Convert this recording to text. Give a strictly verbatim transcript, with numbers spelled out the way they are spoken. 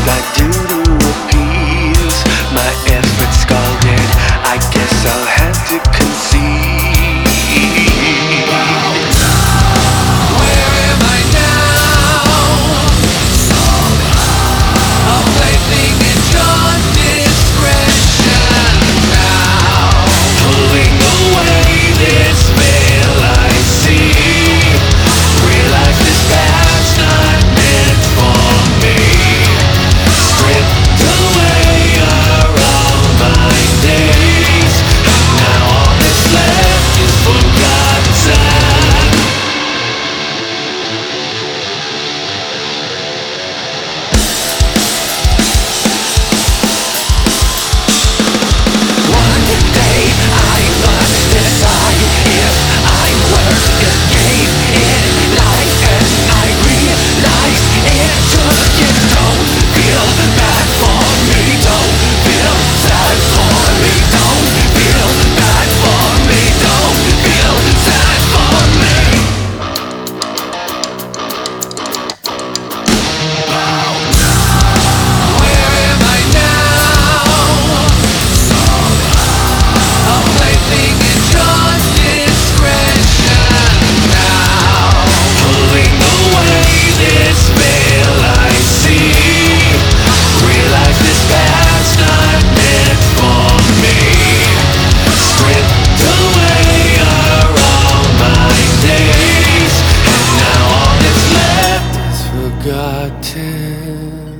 I do to appease my efforts scalded? I guess I'll have to concede. Where am I now? A plaything at your discretion now. Pulling away this veil I see. Realize this path's not meant for me. Stripped away are all my days. Now all that's left is forgotten. One day I must decide if I'm worth the game in life, and I realize it took it. Don't feel bad for me, don't feel sad for me, don't feel bad for me, don't feel sad for me. Where am I now? A plaything at your discretion now. Pulling away this veil I see. Realize this path's not meant for me. Stripped away are all my days, and now all that's left is forgotten.